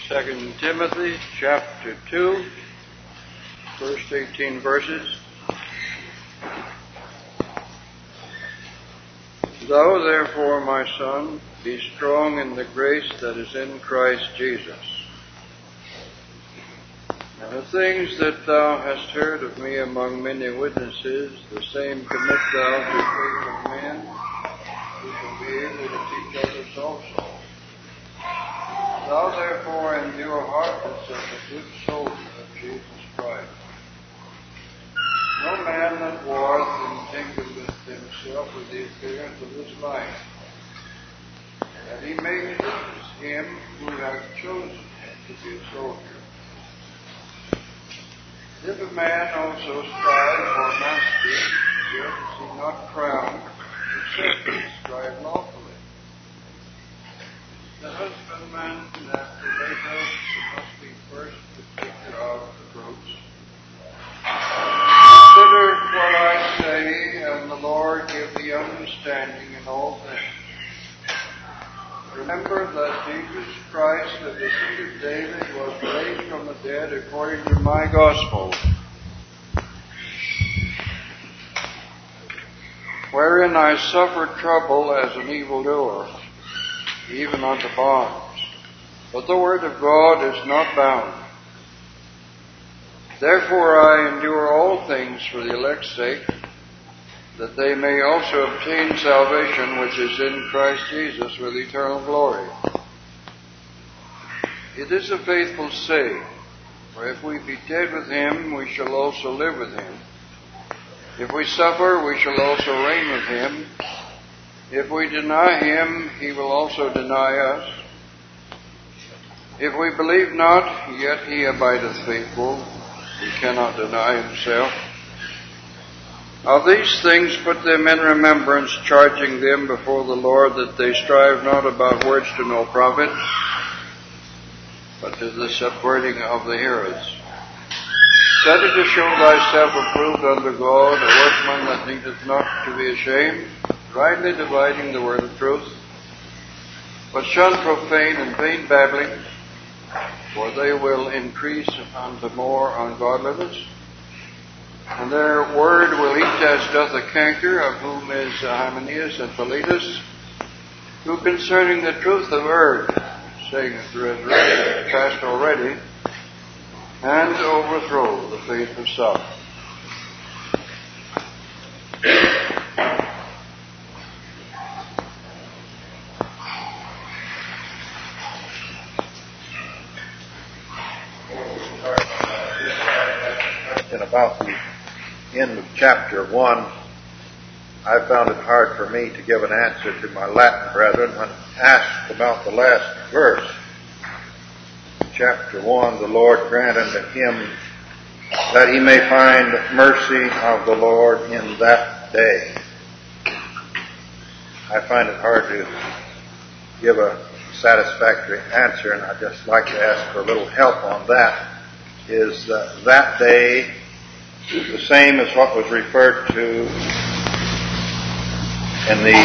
2 Timothy chapter 2, first 18 verses. Thou therefore, my son, be strong in the grace that is in Christ Jesus. And the things that thou hast heard of me among many witnesses, the same commit thou to faithful men, who shall be able to teach others also. Thou therefore endure hardness as a good soldier of Jesus Christ. No man that warreth entangleth himself with the appearance of this life, that he may please him who hath chosen him to be a soldier. If a man also strive for mastery, yet is he not crowned, except he strive lawfully. The husbandman that laboureth must be first partaker of the fruits. Consider what I say, and the Lord give thee understanding in all things. Remember that Jesus Christ of the seed of David was raised from the dead according to my gospel, wherein I suffered trouble as an evildoer, even unto bonds. But the word of God is not bound. Therefore I endure all things for the elect's sake, that they may also obtain salvation which is in Christ Jesus with eternal glory. It is a faithful saying, for if we be dead with him, we shall also live with him. If we suffer, we shall also reign with him. If we deny him, he will also deny us. If we believe not, yet he abideth faithful. He cannot deny himself. Of these things put them in remembrance, charging them before the Lord that they strive not about words to no profit, but to the subverting of the hearers. Study to show thyself approved unto God, a workman that needeth not to be ashamed, rightly dividing the word of truth. But shun profane and vain babblings, for they will increase unto more ungodliness. And their word will eat as doth a canker, of whom is Hymenaeus and Philetus, who concerning the truth have erred, saying that the resurrection is past already, and overthrow the faith of some. About the end of chapter 1, I found it hard for me to give an answer to my Latin brethren when asked about the last verse. Chapter 1, the Lord grant unto him that he may find mercy of the Lord in that day. I find it hard to give a satisfactory answer, and I'd just like to ask for a little help on that. Is that day the same as what was referred to in the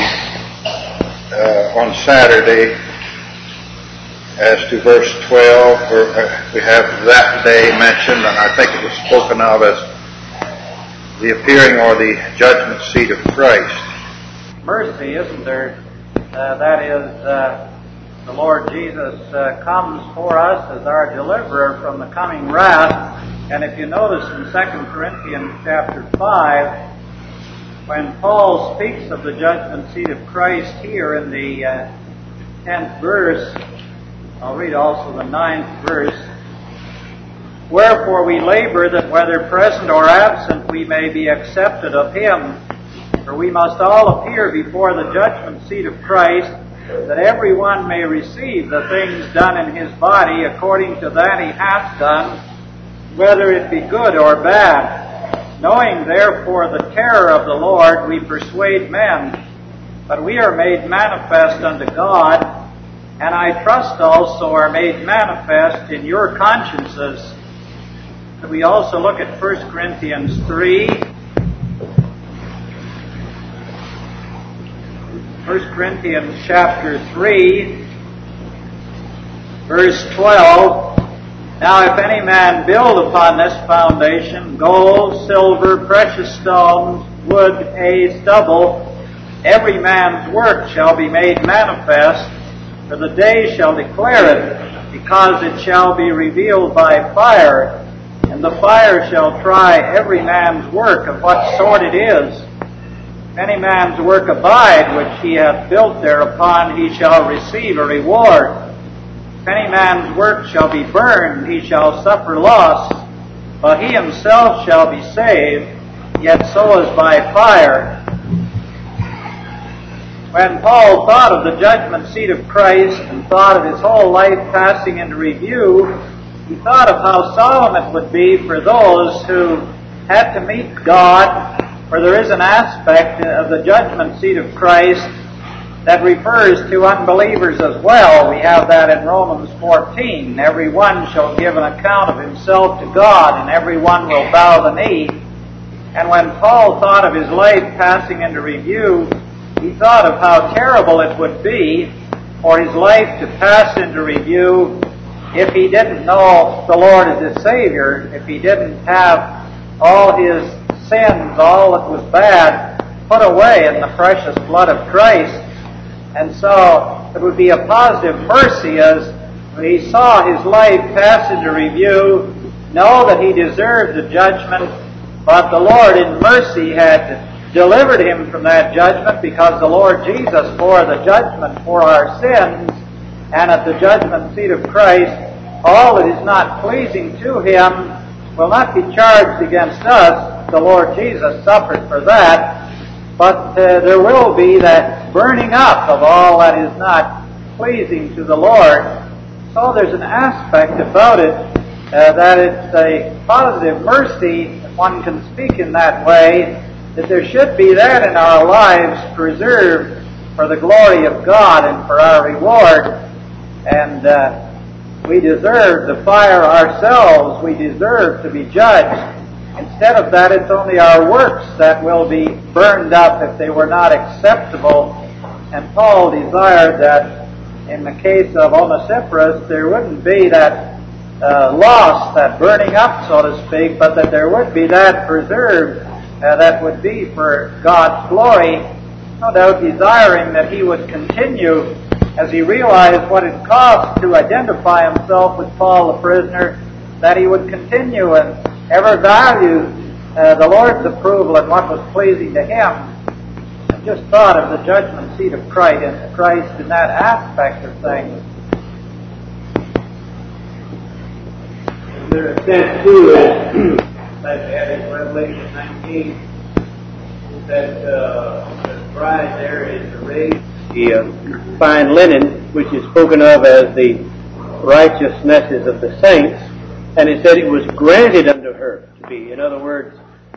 on Saturday as to verse 12, where we have that day mentioned, and I think it was spoken of as the appearing or the judgment seat of Christ. Mercy, isn't there? That is, the Lord Jesus comes for us as our deliverer from the coming wrath. And if you notice in 2 Corinthians chapter 5, when Paul speaks of the judgment seat of Christ here in the 10th verse, I'll read also the 9th verse. Wherefore we labor that whether present or absent we may be accepted of him. For we must all appear before the judgment seat of Christ, that every one may receive the things done in his body according to that he hath done, whether it be good or bad. Knowing therefore the terror of the Lord, we persuade men, but we are made manifest unto God, and I trust also are made manifest in your consciences. And we also look at 1 Corinthians 3. 1 Corinthians chapter 3. Verse 12, Now if any man build upon this foundation gold, silver, precious stones, wood, hay, stubble, every man's work shall be made manifest, for the day shall declare it, because it shall be revealed by fire, and the fire shall try every man's work of what sort it is. If any man's work abide, which he hath built thereupon, he shall receive a reward. If any man's work shall be burned, he shall suffer loss, but he himself shall be saved, yet so as by fire. When Paul thought of the judgment seat of Christ and thought of his whole life passing into review, he thought of how solemn it would be for those who had to meet God, for there is an aspect of the judgment seat of Christ that refers to unbelievers as well. We have that in Romans 14. Every one shall give an account of himself to God, and every one will bow the knee. And when Paul thought of his life passing into review, he thought of how terrible it would be for his life to pass into review if he didn't know the Lord as his Savior, if he didn't have all his sins, all that was bad, put away in the precious blood of Christ. And so it would be a positive mercy as he saw his life pass into review, know that he deserved the judgment, but the Lord in mercy had delivered him from that judgment, because the Lord Jesus bore the judgment for our sins, and at the judgment seat of Christ, all that is not pleasing to him will not be charged against us. The Lord Jesus suffered for that, but there will be that burning up of all that is not pleasing to the Lord. So there's an aspect about it that it's a positive mercy, if one can speak in that way, that there should be that in our lives preserved for the glory of God and for our reward. And we deserve the fire ourselves. We deserve to be judged. Instead of that, it's only our works that will be burned up if they were not acceptable. And Paul desired that in the case of Onesiphorus, there wouldn't be that loss, that burning up, so to speak, but that there would be that preserved that would be for God's glory, no doubt desiring that he would continue, as he realized what it cost to identify himself with Paul the prisoner, that he would continue and ever value the Lord's approval and what was pleasing to him. I just thought of the judgment seat of Christ in that aspect of things. There's a sense too, like we had in Revelation 19, that the bride there is arrayed the fine linen, which is spoken of as the righteousnesses of the saints, and it said it was granted unto her to be. In other words,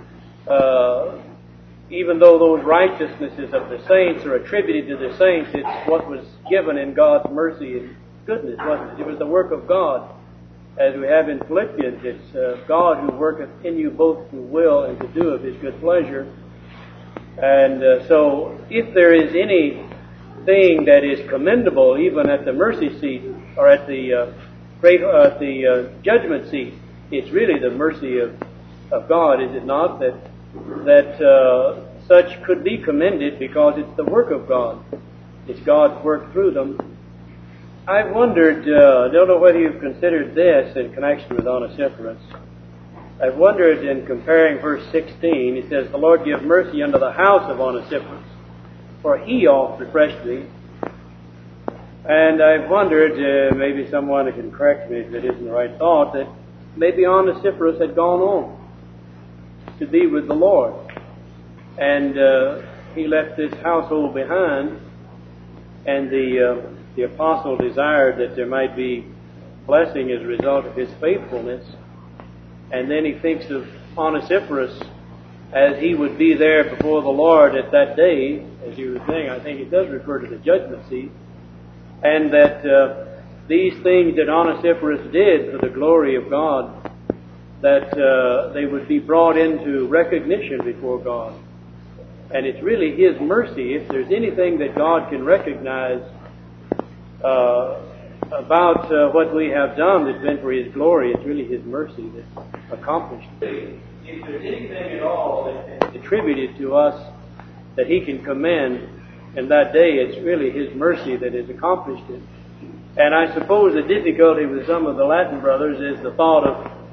even though those righteousnesses of the saints are attributed to the saints, it's what was given in God's mercy and goodness, wasn't it? It was the work of God. As we have in Philippians, it's God who worketh in you both to will and to do of his good pleasure. And so if there is anything that is commendable, even at the mercy seat or at the judgment seat, it's really the mercy of God, is it not? That such could be commended because it's the work of God. It's God's work through them. I've wondered, I don't know whether you've considered this in connection with Onesiphorus. I've wondered in comparing verse 16, it says, The Lord give mercy unto the house of Onesiphorus, for he oft refreshed thee. And I've wondered, maybe someone can correct me if it isn't the right thought, that maybe Onesiphorus had gone on to be with the Lord. And he left this household behind, and the apostle desired that there might be blessing as a result of his faithfulness. And then he thinks of Onesiphorus as he would be there before the Lord at that day, as you were saying. I think it does refer to the judgment seat. And that these things that Onesiphorus did for the glory of God, that they would be brought into recognition before God. And it's really his mercy. If there's anything that God can recognize about what we have done that's been for His glory. It's really His mercy that's accomplished it. If there's anything at all that's attributed to us that He can commend in that day, it's really His mercy that has accomplished it. And I suppose the difficulty with some of the Latin brothers is the thought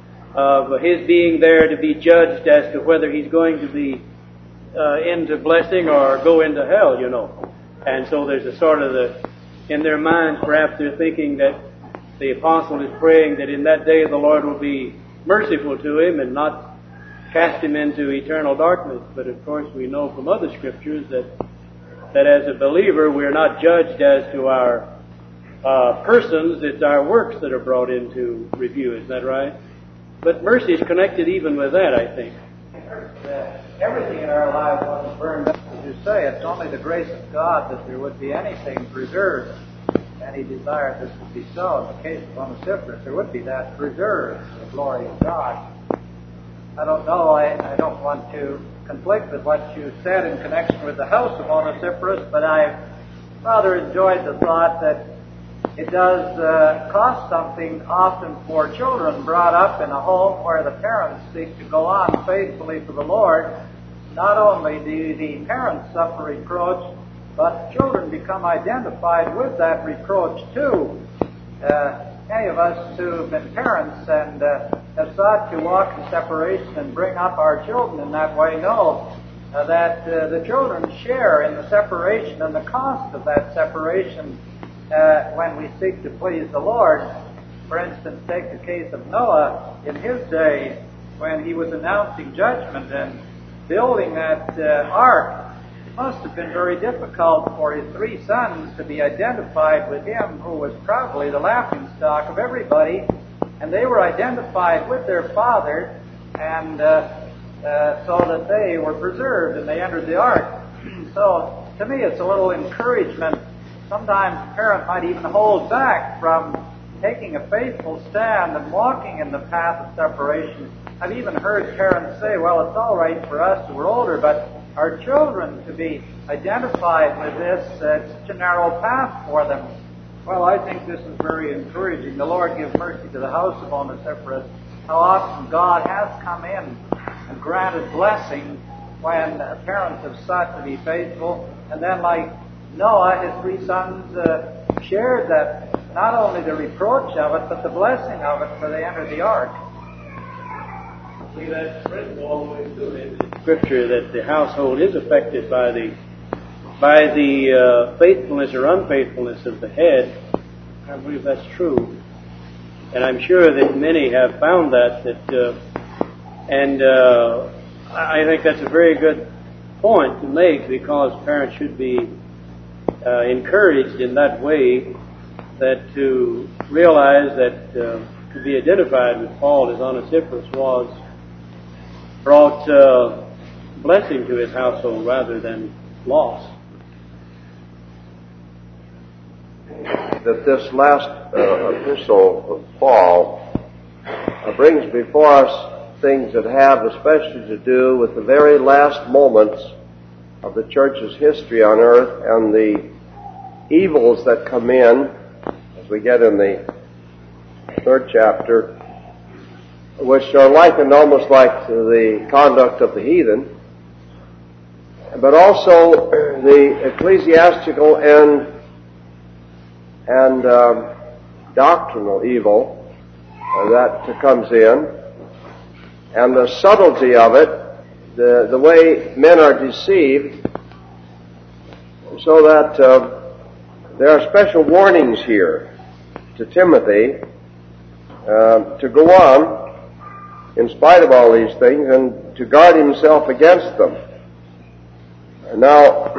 of His being there to be judged as to whether He's going to be into blessing or go into hell, you know. And so there's a sort of in their minds perhaps they're thinking that the apostle is praying that in that day the Lord will be merciful to him and not cast him into eternal darkness. But of course we know from other scriptures that as a believer we're not judged as to our persons, it's our works that are brought into review. Is that right? But mercy is connected even with that, I think. Everything in our lives wasn't burned up, as you say. It's only the grace of God that there would be anything preserved. And He desired this would be so. In the case of Onesiphorus, there would be that preserved, the glory of God. I don't know, I don't want to conflict with what you said in connection with the house of Onesiphorus, but I rather enjoyed the thought that it does cost something often for children brought up in a home where the parents seek to go on faithfully for the Lord. Not only do the parents suffer reproach, but children become identified with that reproach too. Any of us who have been parents and have sought to walk in separation and bring up our children in that way know that the children share in the separation and the cost of that separation when we seek to please the Lord. For instance, take the case of Noah in his day when he was announcing judgment and building that ark. It must have been very difficult for his 3 sons to be identified with him, who was probably the laughingstock of everybody, and they were identified with their father, and so that they were preserved and they entered the ark. So, to me, it's a little encouragement. Sometimes a parent might even hold back from taking a faithful stand and walking in the path of separation. I've even heard parents say, well, it's all right for us who are older, but our children to be identified with this, it's such a narrow path for them. Well, I think this is very encouraging. The Lord give mercy to the house of Onesiphorus. How often God has come in and granted blessing when parents have sought to be faithful, and then like Noah, his 3 sons shared that, not only the reproach of it, but the blessing of it, for they entered the ark. See, that's written all the way through in Scripture that the household is affected by the faithfulness or unfaithfulness of the head. I believe that's true, and I'm sure that many have found that. I think that's a very good point to make, because parents should be encouraged in that way, that to realize that to be identified with Paul as Onesiphorus brought blessing to his household rather than loss. That this last epistle of Paul brings before us things that have especially to do with the very last moments of the church's history on earth and the evils that come in, as we get in the 3rd chapter, which are likened almost like to the conduct of the heathen, but also the ecclesiastical and doctrinal evil that comes in, and the subtlety of it, the way men are deceived, so that there are special warnings here to Timothy to go on in spite of all these things and to guard himself against them. Now,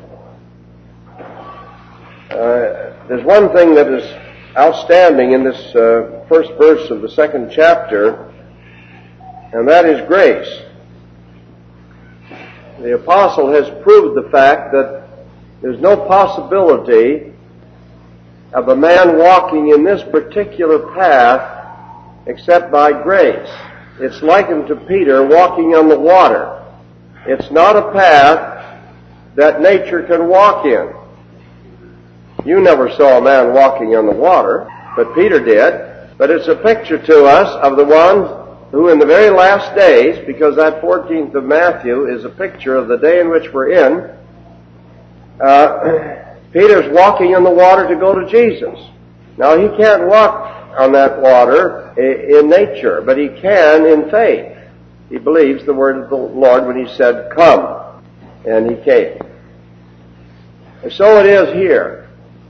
there's one thing that is outstanding in this first verse of the 2nd chapter, and that is grace. The apostle has proved the fact that there's no possibility of a man walking in this particular path except by grace. It's likened to Peter walking on the water. It's not a path that nature can walk in. You never saw a man walking on the water, but Peter did. But it's a picture to us of the one who in the very last days, because that 14th of Matthew is a picture of the day in which we're in, Peter's walking on the water to go to Jesus. Now, he can't walk on that water in nature, but he can in faith. He believes the word of the Lord when he said, "Come," and he came. And so it is here.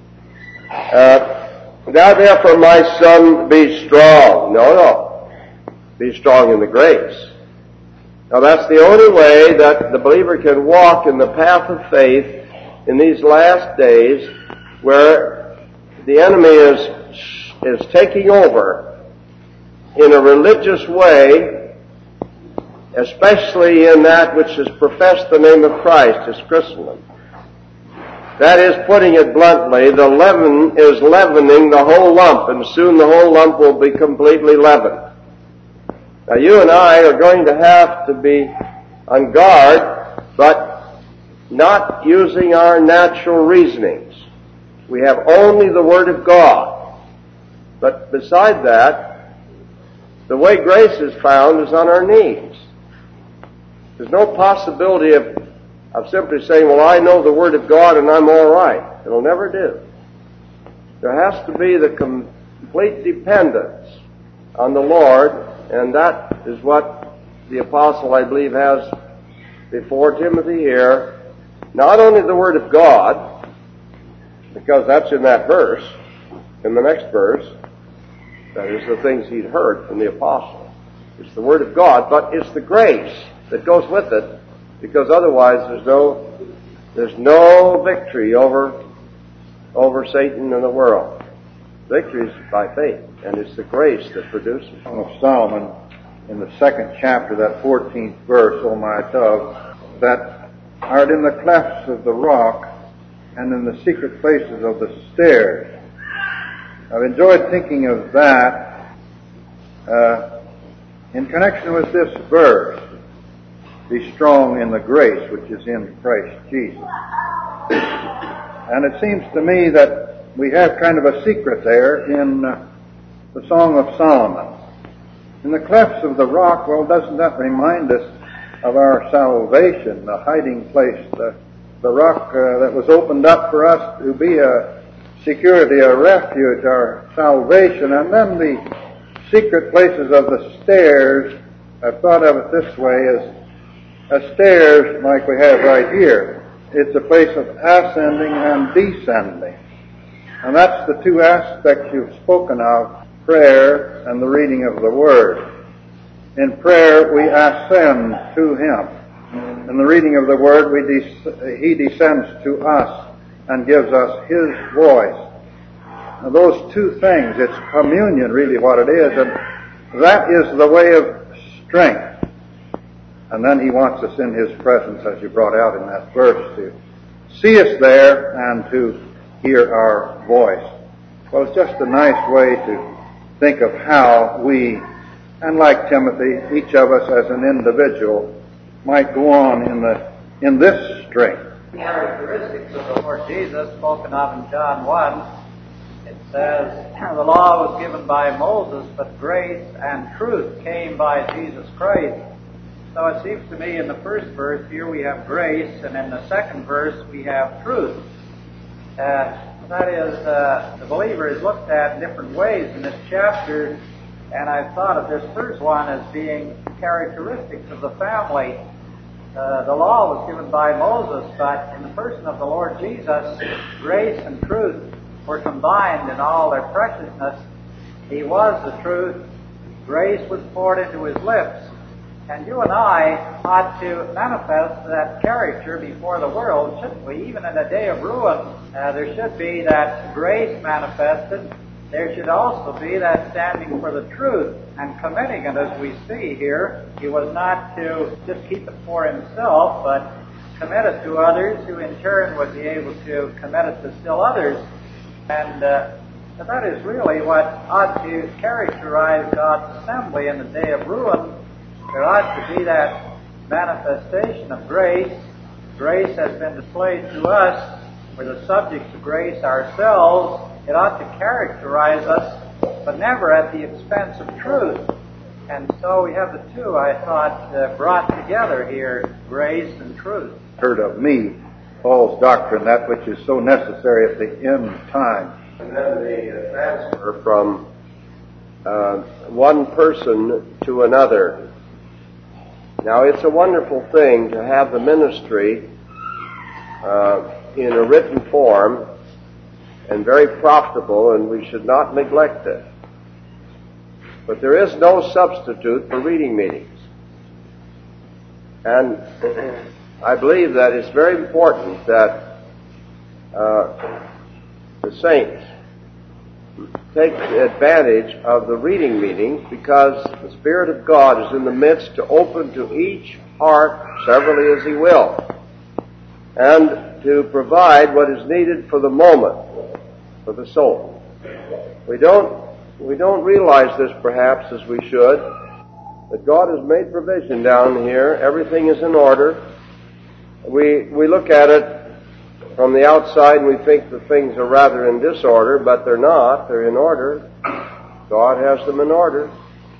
Now therefore, my son, be strong. No. Be strong in the grace. Now that's the only way that the believer can walk in the path of faith in these last days, where the enemy is taking over in a religious way, especially in that which has professed the name of Christ as Christendom. That is, putting it bluntly, the leaven is leavening the whole lump, and soon the whole lump will be completely leavened. Now you and I are going to have to be on guard, but not using our natural reasonings. We have only the Word of God. But beside that, the way grace is found is on our knees. There's no possibility of simply saying, well, I know the Word of God and I'm all right. It'll never do. There has to be the complete dependence on the Lord, and that is what the apostle, I believe, has before Timothy here. Not only the Word of God, because that's in that verse, in the next verse, that is the things he'd heard from the apostle. It's the Word of God, but it's the grace that goes with it, because otherwise there's no victory over Satan and the world. Victory is by faith, and it's the grace that produces. Song of Solomon, in the 2nd chapter, that 14th verse, O my dove, that art in the clefts of the rock and in the secret places of the stairs. I've enjoyed thinking of that in connection with this verse, be strong in the grace which is in Christ Jesus. And it seems to me that we have kind of a secret there in the Song of Solomon. In the clefts of the rock, well, doesn't that remind us of our salvation, the hiding place, the rock that was opened up for us to be a security, a refuge, our salvation? And then the secret places of the stairs, I've thought of it this way, as stairs like we have right here. It's a place of ascending and descending. And that's the two aspects you've spoken of, prayer and the reading of the Word. In prayer, we ascend to Him. In the reading of the Word, He descends to us and gives us His voice. Now, those two things, it's communion, really what it is, and that is the way of strength. And then He wants us in His presence, as you brought out in that verse, to see us there and to hear our voice. Well, it's just a nice way to think of how we, and like Timothy, each of us as an individual, might go on in this strength. The characteristics of the Lord Jesus spoken of in John 1, it says, the law was given by Moses, but grace and truth came by Jesus Christ. So it seems to me in the first verse here we have grace, and in the second verse we have truth. That is, the believer is looked at in different ways in this chapter, and I've thought of this first one as being characteristics of the family. The law was given by Moses, but in the person of the Lord Jesus, grace and truth were combined in all their preciousness. He was the truth. Grace was poured into His lips. And you and I ought to manifest that character before the world, shouldn't we? Even in a day of ruin, there should be that grace manifested. There should also be that standing for the truth and committing it, as we see here. He was not to just keep it for himself, but commit it to others, who in turn would be able to commit it to still others. And that is really what ought to characterize God's assembly in the day of ruin. There ought to be that manifestation of grace. Grace has been displayed to us we're the subjects of grace ourselves, it ought to characterize us, but never at the expense of truth. And so we have the two, I thought, brought together here, grace and truth. Heard of me, Paul's doctrine, that which is so necessary at the end time. And then the transfer from one person to another. Now, it's a wonderful thing to have the ministry in a written form and very profitable, and we should not neglect it. But there is no substitute for reading meetings. And I believe that it's very important that the saints take advantage of the reading meetings, because the Spirit of God is in the midst to open to each heart severally as He will, and to provide what is needed for the moment, for the soul. We don't realize this perhaps as we should, that God has made provision down here. Everything is in order. We look at it from the outside and we think that things are rather in disorder, but they're not. They're in order. God has them in order.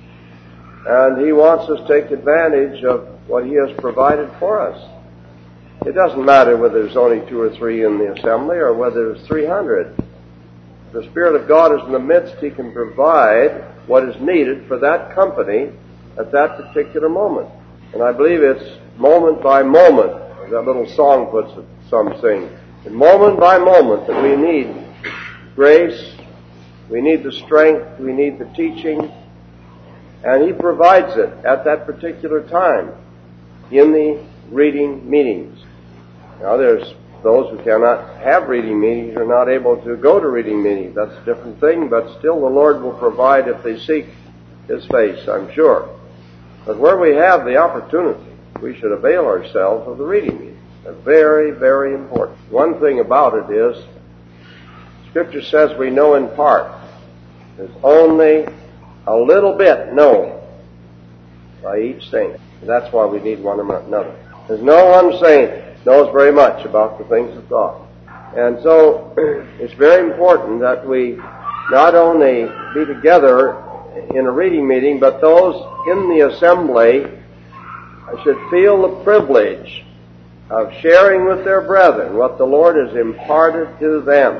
And He wants us to take advantage of what He has provided for us. It doesn't matter whether there's only 2 or 3 in the assembly or whether there's 300. The Spirit of God is in the midst. He can provide what is needed for that company at that particular moment. And I believe it's moment by moment, as that little song puts it, some sing. And moment by moment that we need grace, we need the strength, we need the teaching, and He provides it at that particular time in the reading meetings. Now, there's those who cannot have reading meetings, are not able to go to reading meetings. That's a different thing, but still the Lord will provide if they seek His face, I'm sure. But where we have the opportunity, we should avail ourselves of the reading meetings. They're very, very important. One thing about it is, Scripture says we know in part. There's only a little bit known by each saint. And that's why we need one another. There's no one saint knows very much about the things of God. And so it's very important that we not only be together in a reading meeting, but those in the assembly should feel the privilege of sharing with their brethren what the Lord has imparted to them.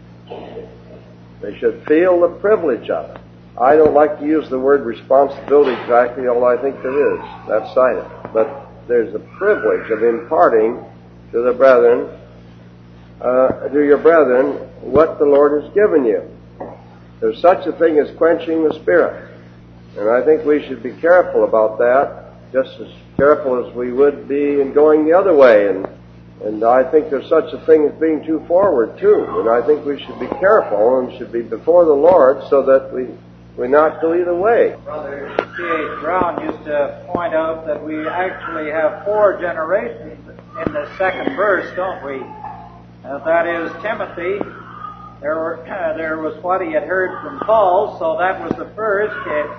They should feel the privilege of it. I don't like to use the word responsibility exactly, although I think there is that side of it. But there's a privilege of imparting to the brethren, to your brethren, what the Lord has given you. There's such a thing as quenching the Spirit. And I think we should be careful about that, just as careful as we would be in going the other way. And I think there's such a thing as being too forward, too. And I think we should be careful and should be before the Lord so that we not go either way. Brother C.H. Brown used to point out that we actually have 4 generations in the second verse, don't we? That is Timothy. There was what he had heard from Paul, so that was the first.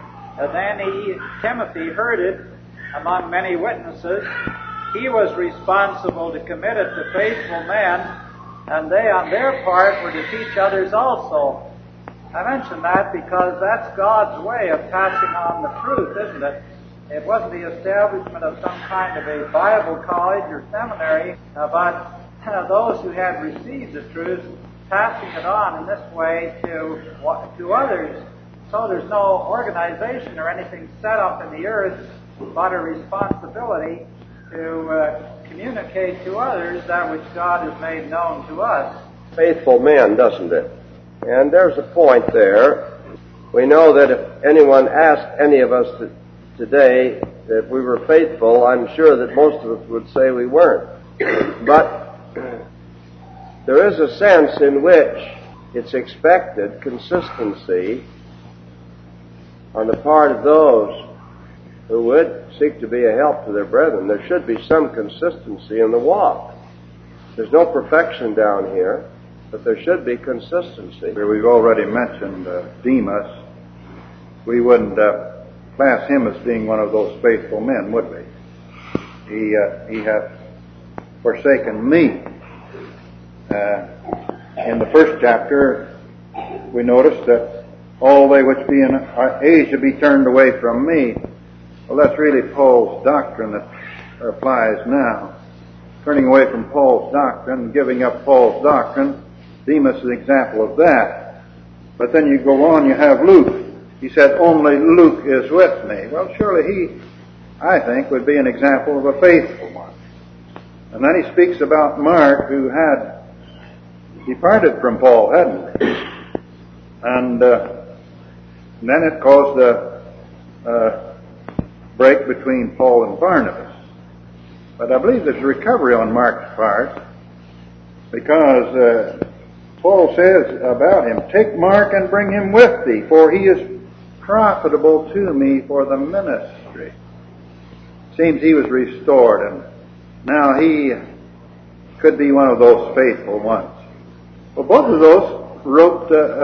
Then Timothy heard it among many witnesses. He was responsible to commit it to faithful men, and they on their part were to teach others also. I mention that because that's God's way of passing on the truth, isn't it? It wasn't the establishment of some kind of a Bible college or seminary, but those who had received the truth, passing it on in this way to others. So there's no organization or anything set up in the earth, but a responsibility to communicate to others that which God has made known to us. Faithful men, doesn't it? And there's a point there. We know that if anyone asked any of us today if we were faithful, I'm sure that most of us would say we weren't. But there is a sense in which it's expected consistency on the part of those who would seek to be a help to their brethren. There should be some consistency in the walk. There's no perfection down here, but there should be consistency. We've already mentioned Demas. We wouldn't class him as being one of those faithful men, would we? He hath forsaken me. In the first chapter, we notice that all they which be in Asia be turned away from me. Well, that's really Paul's doctrine that applies now. Turning away from Paul's doctrine, giving up Paul's doctrine. Demas is an example of that. But then you go on, you have Luke. He said, only Luke is with me. Well, surely he, I think, would be an example of a faithful one. And then he speaks about Mark, who had departed from Paul, hadn't he? And then it caused a break between Paul and Barnabas. But I believe there's a recovery on Mark's part, because Paul says about him, take Mark and bring him with thee, for he is profitable to me for the ministry. Seems he was restored, and now he could be one of those faithful ones. Well, both of those wrote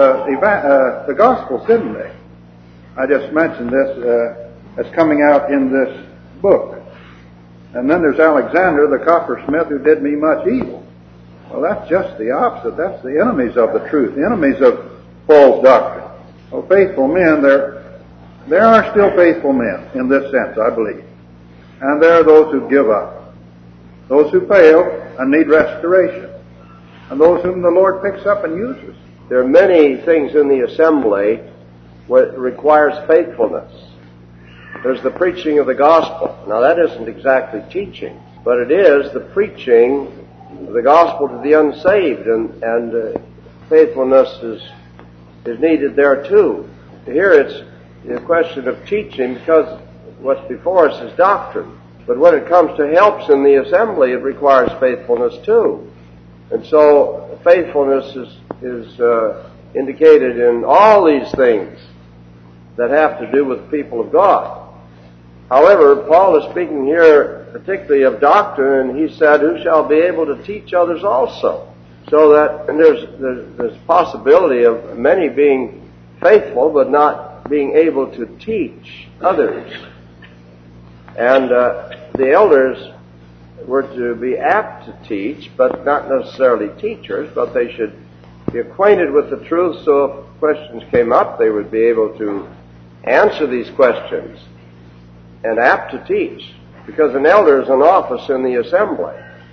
the Gospels, didn't they? I just mentioned this as coming out in this book. And then there's Alexander, the coppersmith, who did me much evil. Well, that's just the opposite. That's the enemies of the truth, the enemies of Paul's doctrine. Well, faithful men, there are still faithful men in this sense, I believe. And there are those who give up, those who fail and need restoration, and those whom the Lord picks up and uses. There are many things in the assembly where it requires faithfulness. There's the preaching of the gospel. Now, that isn't exactly teaching, but it is the preaching of the gospel to the unsaved, and faithfulness is needed there too. Here it's a question of teaching, because what's before us is doctrine. But when it comes to helps in the assembly, it requires faithfulness too. And so faithfulness is indicated in all these things that have to do with the people of God. However, Paul is speaking here particularly of doctrine, and he said, who shall be able to teach others also? So that there's possibility of many being faithful but not being able to teach others. And the elders were to be apt to teach, but not necessarily teachers, but they should be acquainted with the truth, so if questions came up, they would be able to answer these questions, and apt to teach, because an elder is an office in the assembly.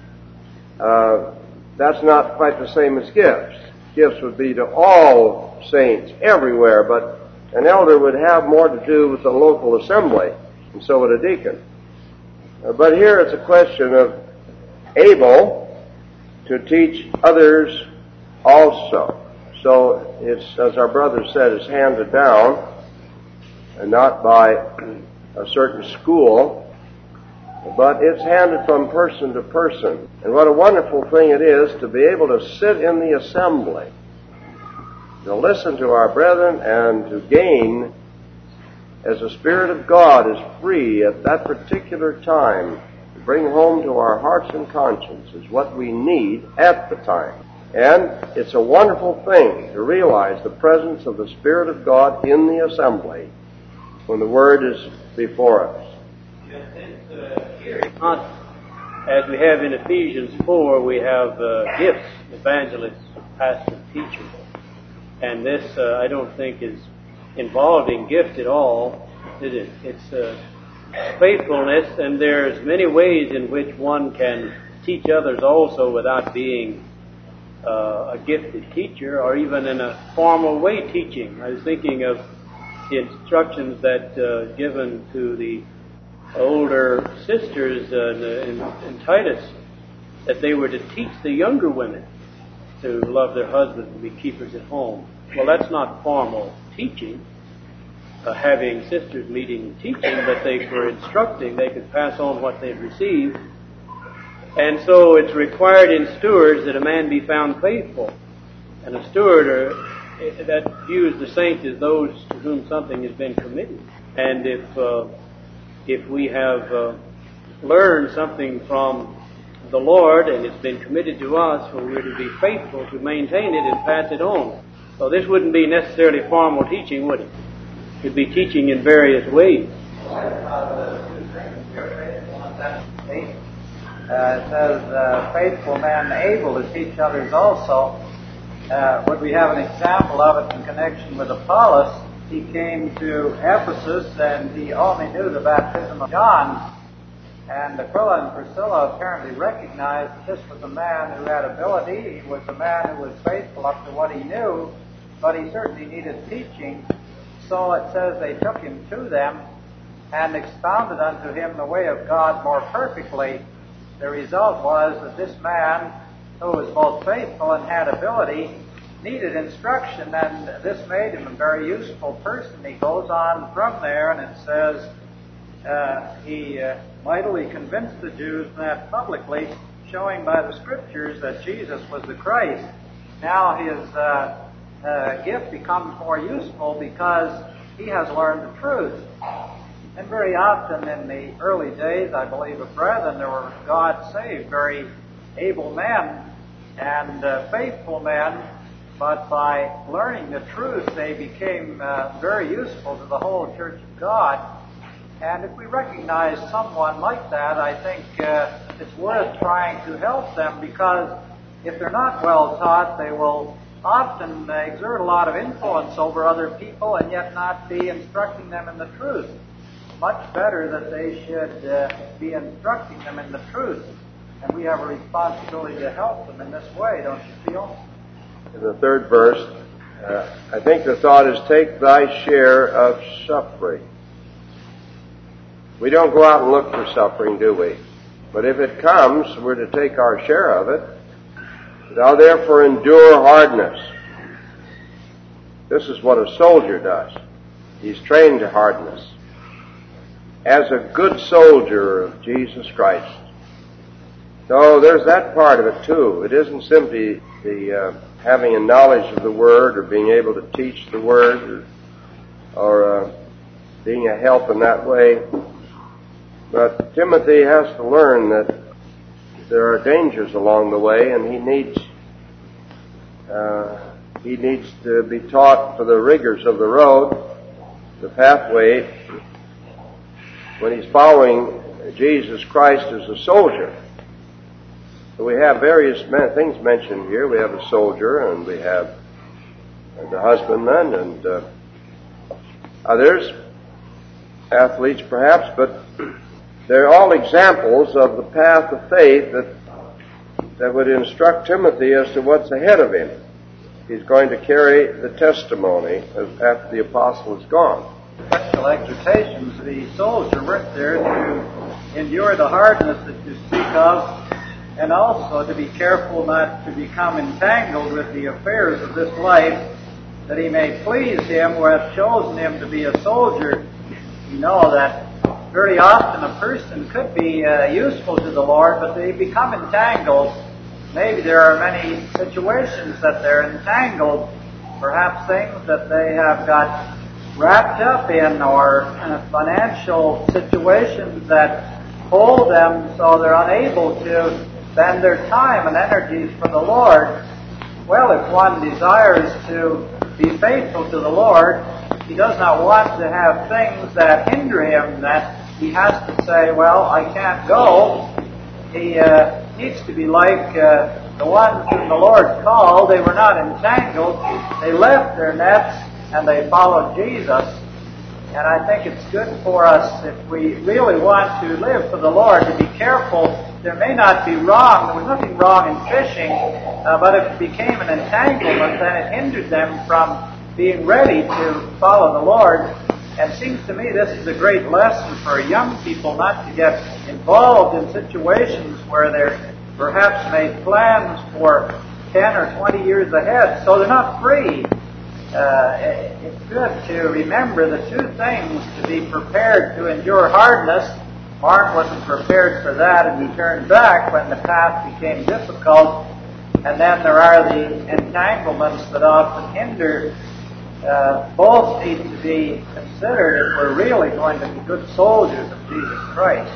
That's not quite the same as gifts. Gifts would be to all saints everywhere, but an elder would have more to do with the local assembly, and so would a deacon. But here it's a question of able to teach others also. So it's, as our brother said, it's handed down, and not by a certain school, but it's handed from person to person. And what a wonderful thing it is to be able to sit in the assembly, to listen to our brethren, and to gain, as the Spirit of God is free at that particular time, to bring home to our hearts and consciences what we need at the time. And it's a wonderful thing to realize the presence of the Spirit of God in the assembly when the Word is before us. Not as we have in Ephesians 4, we have gifts, evangelists, pastors, teachers. And this, I don't think, is involving gift at all, is it? It's faithfulness, and there's many ways in which one can teach others also without being a gifted teacher, or even in a formal way teaching. I was thinking of the instructions that given to the older sisters in Titus, that they were to teach the younger women to love their husbands and be keepers at home. Well, that's not formal teaching, having sisters meeting and teaching, but they were instructing. They could pass on what they'd received. And so it's required in stewards that a man be found faithful. And a steward that views the saints as those to whom something has been committed. And if we have learned something from the Lord and it's been committed to us, well, we're to be faithful to maintain it and pass it on. So this wouldn't be necessarily formal teaching, would it? It'd be teaching in various ways. It says, faithful men able to teach others also. Would we have an example of it in connection with Apollos? He came to Ephesus and he only knew the baptism of John. And Aquila and Priscilla apparently recognized that this was a man who had ability. He was a man who was faithful up to what he knew, but he certainly needed teaching. So it says they took him to them and expounded unto him the way of God more perfectly. The result was that this man, who was both faithful and had ability, needed instruction, and this made him a very useful person. He goes on from there, and it says he mightily convinced the Jews that publicly, showing by the Scriptures that Jesus was the Christ. Now his gift becomes more useful because he has learned the truth. And very often in the early days, I believe, of Brethren, there were God saved very able men and faithful men, but by learning the truth, they became very useful to the whole Church of God. And if we recognize someone like that, I think it's worth trying to help them, because if they're not well taught, they will often exert a lot of influence over other people and yet not be instructing them in the truth. Much better that they should be instructing them in the truth. And we have a responsibility to help them in this way, don't you feel? In the third verse, I think the thought is, take thy share of suffering. We don't go out and look for suffering, do we? But if it comes, we're to take our share of it. Thou therefore endure hardness. This is what a soldier does. He's trained to hardness. As a good soldier of Jesus Christ. So there's that part of it too. It isn't simply the having a knowledge of the Word or being able to teach the Word or being a help in that way. But Timothy has to learn that there are dangers along the way, and he needs to be taught for the rigors of the road, the pathway, when he's following Jesus Christ as a soldier. So we have various things mentioned here. We have a soldier, and we have the husbandman, and others, athletes perhaps, but they're all examples of the path of faith that would instruct Timothy as to what's ahead of him. He's going to carry the testimony after the apostle is gone. Special exhortations to the soldier weren't there to endure the hardness that you speak of, and also to be careful not to become entangled with the affairs of this life, that he may please him who hath chosen him to be a soldier. You know that very often a person could be useful to the Lord, but they become entangled. Maybe there are many situations that they're entangled, perhaps things that they have got wrapped up in, or financial situations that hold them so they're unable to spend their time and energies for the Lord. Well, if one desires to be faithful to the Lord, he does not want to have things that hinder him, that he has to say, well, I can't go. He needs to be like the ones whom the Lord called. They were not entangled. They left their nets and they followed Jesus. And I think it's good for us, if we really want to live for the Lord, to be careful. There may not be wrong. There was nothing wrong in fishing, but if it became an entanglement, then it hindered them from being ready to follow the Lord. And it seems to me this is a great lesson for young people, not to get involved in situations where they're perhaps made plans for 10 or 20 years ahead, so they're not free. It's good to remember the two things: to be prepared to endure hardness. Mark wasn't prepared for that, and he turned back when the path became difficult. And then there are the entanglements that often hinder. Both need to be considered if we're really going to be good soldiers of Jesus Christ.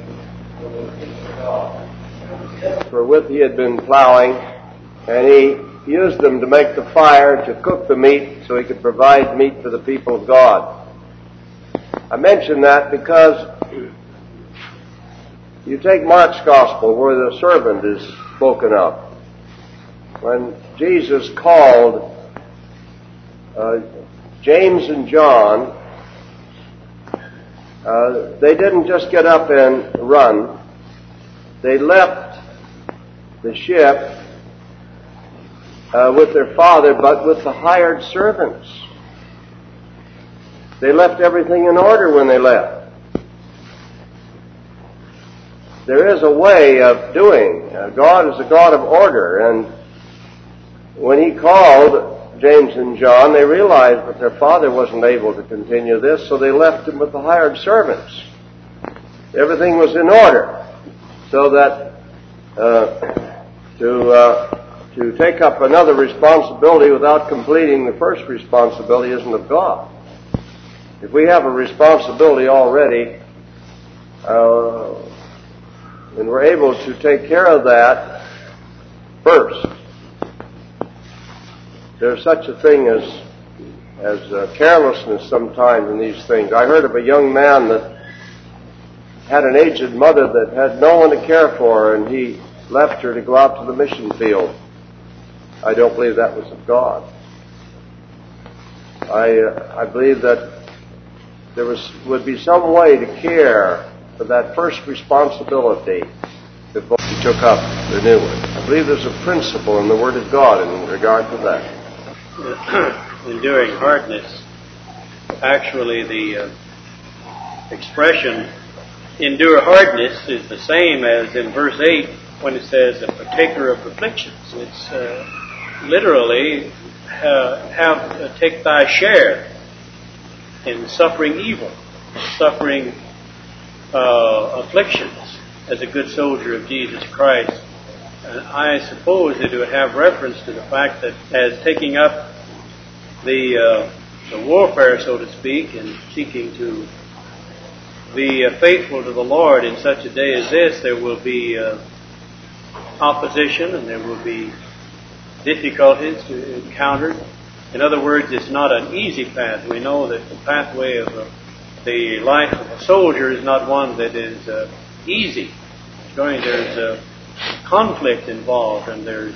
For with he had been plowing, and he used them to make the fire, to cook the meat, so he could provide meat for the people of God. I mention that because you take Mark's Gospel, where the servant is spoken of. When Jesus called James and John, they didn't just get up and run. They left the ship with their father, but with the hired servants. They left everything in order when they left. There is a way of doing. God is a God of order, and when he called James and John, they realized that their father wasn't able to continue this, so they left him with the hired servants. Everything was in order, so that to take up another responsibility without completing the first responsibility isn't of God. If we have a responsibility already, and we're able to take care of that first, there's such a thing as carelessness sometimes in these things. I heard of a young man that had an aged mother that had no one to care for her, and he left her to go out to the mission field. I don't believe that was of God. I believe that there would be some way to care for that first responsibility before he took up the new one. I believe there's a principle in the Word of God in regard to that. Enduring hardness. Actually, the expression endure hardness is the same as in verse 8 when it says a partaker of afflictions. It's literally take thy share in suffering evil, suffering afflictions as a good soldier of Jesus Christ. And I suppose that it would have reference to the fact that as taking up the warfare, so to speak, and seeking to be faithful to the Lord in such a day as this, there will be opposition and there will be difficulties to encounter. In other words, it's not an easy path. We know that the pathway of the life of a soldier is not one that is easy. There's conflict involved, and there's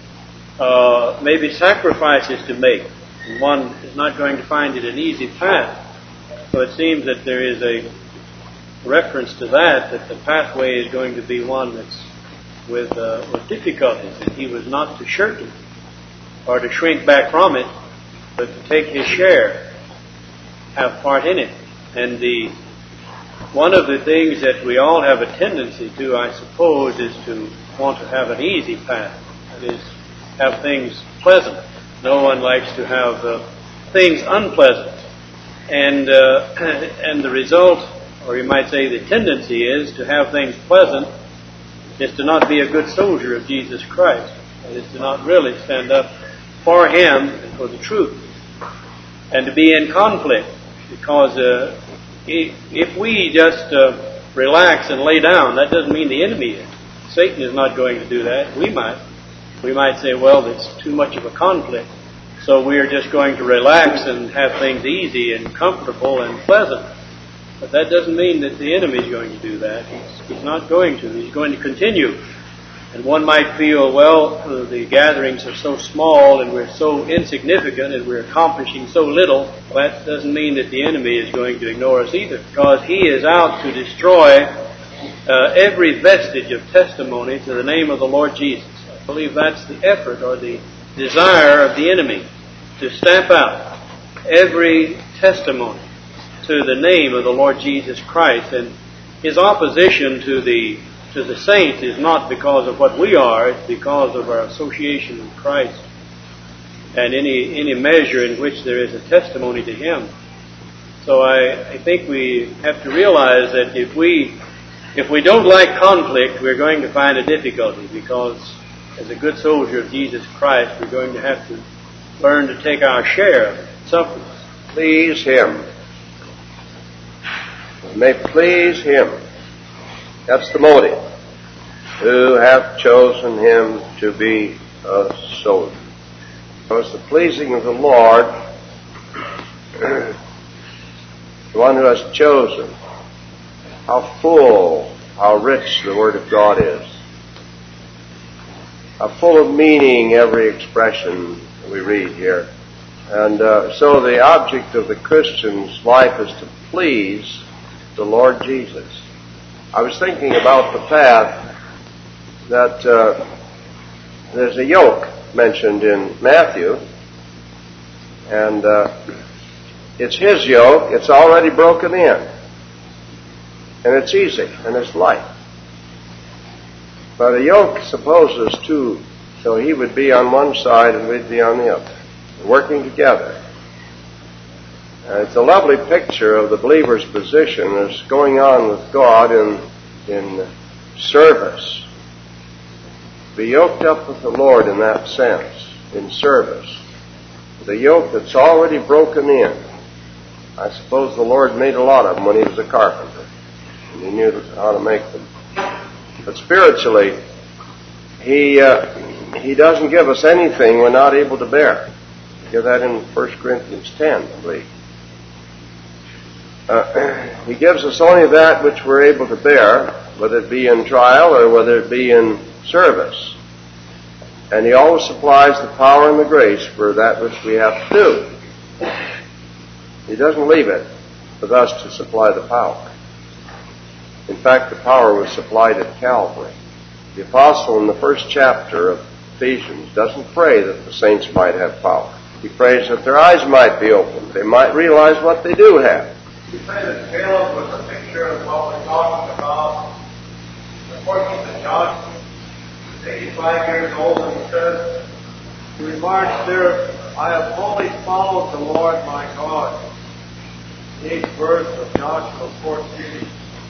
maybe sacrifices to make. And one is not going to find it an easy path. So it seems that there is a reference to that the pathway is going to be one that's with difficulties, and he was not to shirk it or to shrink back from it, but to take his share, have part in it. And one of the things that we all have a tendency to, I suppose, is to want to have an easy path. That is, have things pleasant. No one likes to have things unpleasant. And the result, or you might say the tendency is to have things pleasant, is to not be a good soldier of Jesus Christ. That is to not really stand up for Him and for the truth. And to be in conflict. Because if we just relax and lay down, that doesn't mean the enemy is. Satan is not going to do that. We might say, well, it's too much of a conflict, so we're just going to relax and have things easy and comfortable and pleasant. But that doesn't mean that the enemy is going to do that. He's not going to. He's going to continue. And one might feel, well, the gatherings are so small and we're so insignificant and we're accomplishing so little. Well, that doesn't mean that the enemy is going to ignore us either, because he is out to destroy every vestige of testimony to the name of the Lord Jesus. I believe that's the effort or the desire of the enemy, to stamp out every testimony to the name of the Lord Jesus Christ. And his opposition to the saints is not because of what we are, it's because of our association with Christ and any measure in which there is a testimony to Him. So I think we have to realize that if we don't like conflict, we're going to find a difficulty, because as a good soldier of Jesus Christ, we're going to have to learn to take our share of sufferings. Please Him. May please Him. That's the motive. Who hath chosen him to be a soldier. was the pleasing of the Lord, the one who has chosen. How full, how rich the Word of God is. How full of meaning every expression we read here. And so the object of the Christian's life is to please the Lord Jesus. I was thinking about the fact that there's a yoke mentioned in Matthew, and it's His yoke. It's already broken in, and it's easy, and it's light. But a yoke supposes two, so He would be on one side and we'd be on the other, working together. It's a lovely picture of the believer's position as going on with God in service. Be yoked up with the Lord in that sense, in service. The yoke that's already broken in. I suppose the Lord made a lot of them when He was a carpenter, and He knew how to make them. But spiritually, He doesn't give us anything we're not able to bear. You hear that in 1 Corinthians 10, I believe. He gives us only that which we're able to bear, whether it be in trial or whether it be in service. And He always supplies the power and the grace for that which we have to do. He doesn't leave it with us to supply the power. In fact, the power was supplied at Calvary. The apostle in the first chapter of Ephesians doesn't pray that the saints might have power. He prays that their eyes might be opened. They might realize what they do have. You say that Caleb was a picture of what we're talking about. According to John, he's 85 years old, and he says, he remarks there, I have wholly followed the Lord my God. The 8th verse of Joshua 14.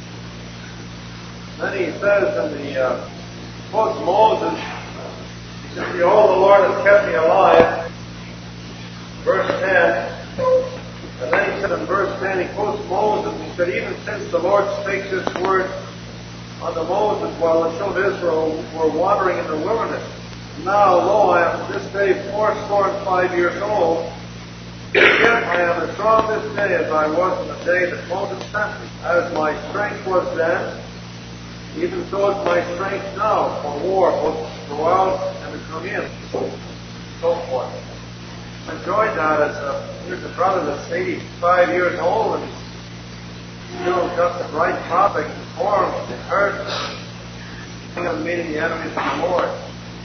Then he says in the, quotes Moses, he says, behold, the Lord has kept me alive. Verse 10. And then he said in verse 10, he quotes Moses, he said, even since the Lord spake this word unto Moses while the children of Israel were wandering in the wilderness. Now, lo, I am this day 85 years old, yet I am as strong this day as I was in the day that Moses sent me. As my strength was then, even so is my strength now for war, both to go out and to come in, so forth. I enjoyed that as here's a brother that's 85 years old and he's still got the right topic form and heard of meeting the enemies of the Lord.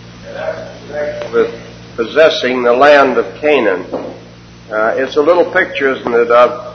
With possessing the land of Canaan. It's a little picture, isn't it, of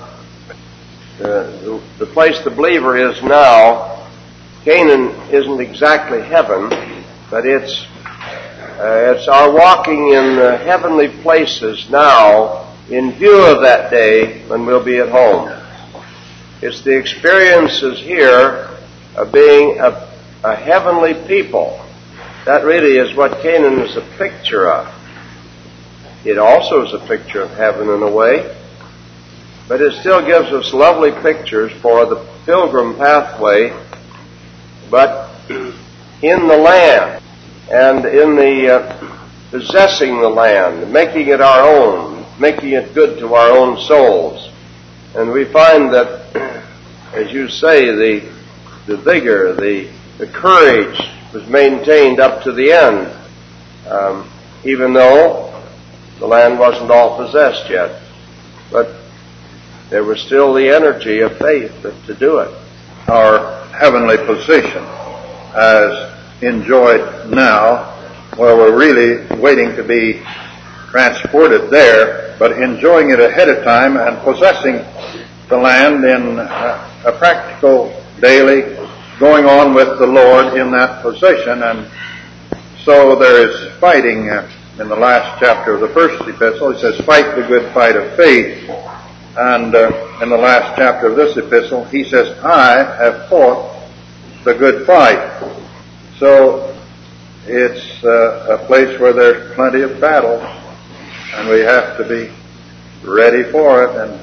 the place the believer is now. Canaan isn't exactly heaven, but it's our walking in the heavenly places now in view of that day when we'll be at home. It's the experiences here of being a heavenly people. That really is what Canaan is a picture of. It also is a picture of heaven in a way, but it still gives us lovely pictures for the pilgrim pathway, but in the land and in the possessing the land, making it our own, making it good to our own souls. And we find that, as you say, the vigor, the courage was maintained up to the end, even though the land wasn't all possessed yet. But there was still the energy of faith to do it. Our heavenly position as enjoyed now, where we're really waiting to be transported there, but enjoying it ahead of time and possessing the land in a practical daily going on with the Lord in that position. And so there is fighting in the last chapter of the first epistle. He says, fight the good fight of faith. And in the last chapter of this epistle, he says, I have fought the good fight. So it's a place where there's plenty of battles, and we have to be ready for it and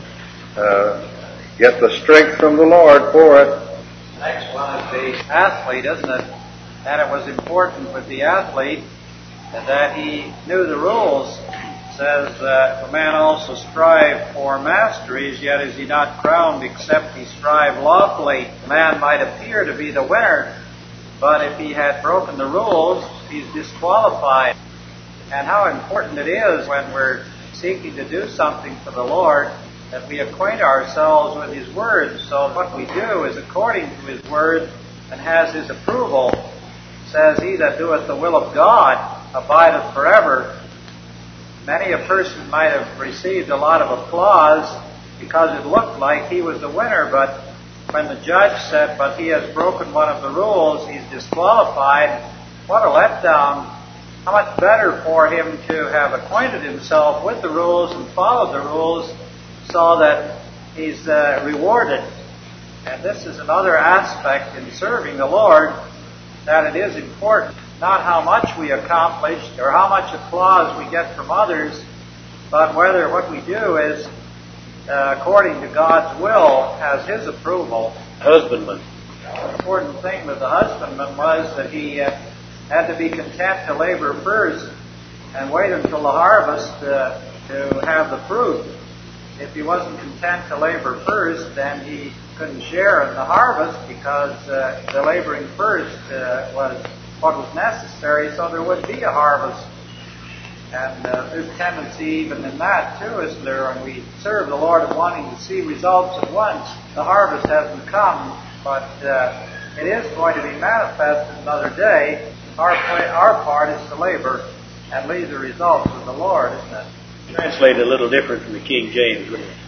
get the strength from the Lord for it. Next one is the athlete, isn't it? And it was important with the athlete and that he knew the rules. It says, if a man also strive for masteries, yet is he not crowned except he strive lawfully. The man might appear to be the winner, but if he had broken the rules, he's disqualified. And how important it is when we're seeking to do something for the Lord that we acquaint ourselves with His Word, so what we do is according to His Word and has His approval. It says, he that doeth the will of God abideth forever. Many a person might have received a lot of applause because it looked like he was the winner, but when the judge said, but he has broken one of the rules, he's disqualified, what a letdown. How much better for him to have acquainted himself with the rules and followed the rules so that he's rewarded. And this is another aspect in serving the Lord, that it is important not how much we accomplish or how much applause we get from others, but whether what we do is according to God's will, has His approval. Husbandman. The important thing with the husbandman was that he had to be content to labor first and wait until the harvest to have the fruit. If he wasn't content to labor first, then he couldn't share in the harvest because the laboring first was what was necessary, so there would be a harvest. And there's a tendency even in that too, isn't there? When we serve the Lord of wanting to see results at once, the harvest hasn't come, but it is going to be manifested another day. Our part is to labor and leave the results with the Lord, isn't it? Translated a little different from the King James.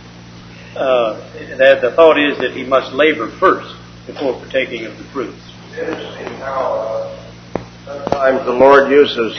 The thought is that he must labor first before partaking of the fruits. Interesting how sometimes the Lord uses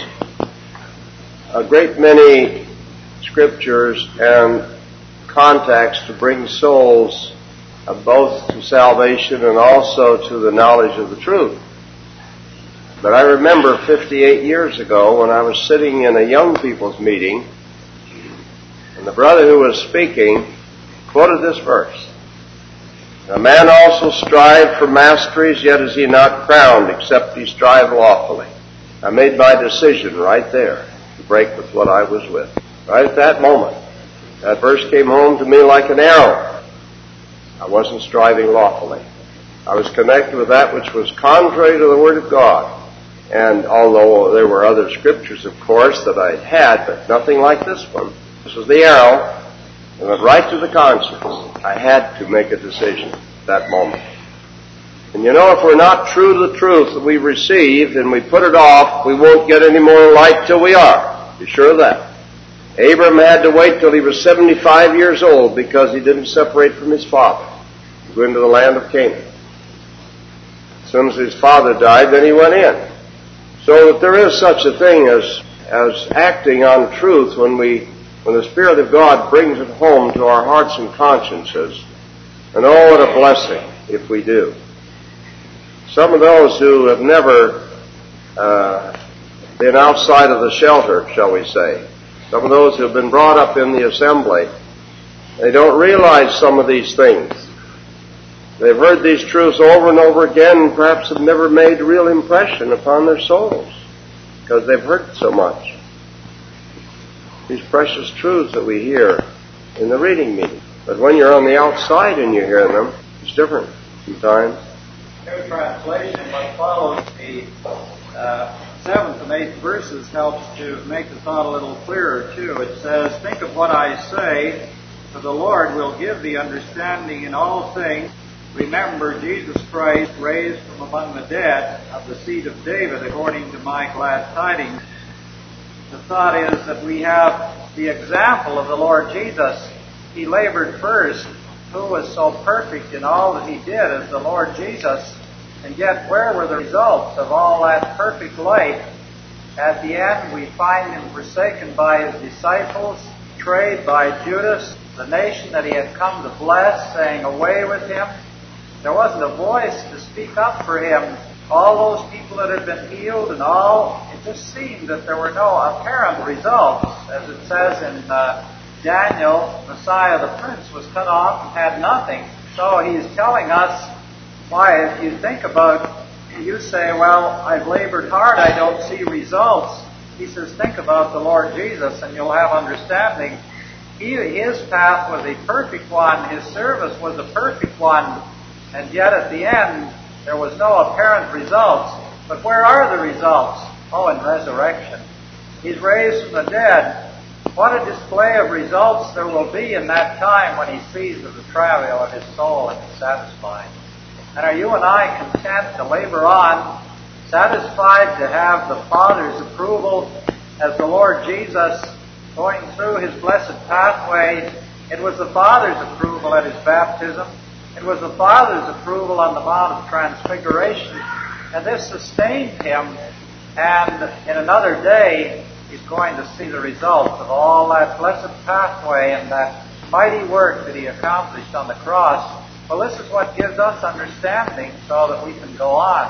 a great many scriptures and contacts to bring souls both to salvation and also to the knowledge of the truth. But I remember 58 years ago when I was sitting in a young people's meeting, and the brother who was speaking quoted this verse. A man also strive for masteries, yet is he not crowned, except he strive lawfully. I made my decision right there to break with what I was with. Right at that moment, that verse came home to me like an arrow. I wasn't striving lawfully. I was connected with that which was contrary to the Word of God. And although there were other scriptures, of course, that I had, but nothing like this one. This was the arrow. It went right to the conscience. I had to make a decision at that moment. And you know, if we're not true to the truth that we received and we put it off, we won't get any more light till we are. Be sure of that. Abram had to wait till he was 75 years old because he didn't separate from his father to go into the land of Canaan. As soon as his father died, then he went in. So that there is such a thing as acting on truth when the Spirit of God brings it home to our hearts and consciences. And oh, what a blessing if we do. Some of those who have never been outside of the shelter, shall we say, some of those who have been brought up in the assembly, they don't realize some of these things. They've heard these truths over and over again and perhaps have never made real impression upon their souls because they've heard so much. These precious truths that we hear in the reading meeting. But when you're on the outside and you hear them, it's different sometimes. New translation, what follows the 7th and 8th verses helps to make the thought a little clearer too. It says, think of what I say, for the Lord will give thee understanding in all things. Remember Jesus Christ raised from among the dead of the seed of David according to my glad tidings. The thought is that we have the example of the Lord Jesus. He labored first. Who was so perfect in all that he did as the Lord Jesus? And yet where were the results of all that perfect life? At the end we find him forsaken by his disciples, betrayed by Judas, the nation that he had come to bless, saying, away with him. There wasn't a voice to speak up for him. All those people that had been healed and all, it just seemed that there were no apparent results. As it says in Daniel, Messiah the Prince was cut off and had nothing. So he's telling us why, if you think about, you say, well, I've labored hard, I don't see results. He says, think about the Lord Jesus and you'll have understanding. His path was a perfect one. His service was a perfect one. And yet at the end, there was no apparent results. But where are the results? Oh, in resurrection. He's raised from the dead. What a display of results there will be in that time when he sees the travail of his soul and is satisfied. And are you and I content to labor on, satisfied to have the Father's approval as the Lord Jesus going through his blessed pathway? It was the Father's approval at his baptism. It was the Father's approval on the Mount of Transfiguration. And this sustained him. And in another day, he's going to see the results of all that blessed pathway and that mighty work that he accomplished on the cross. Well, this is what gives us understanding so that we can go on.